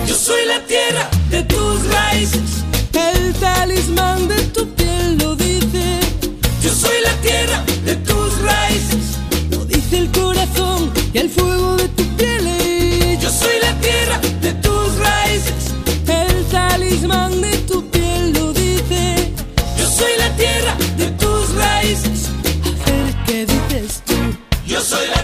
Yo soy la tierra de tus raíces. El talismán de tu piel lo dice. Yo soy la tierra de tus raíces. Lo dice el corazón y el fuego de tu piel. Yo soy la tierra de tus raíces. El talismán de tu piel lo dice. Yo soy la tierra de tus raíces. A ver qué dices tú. Yo soy la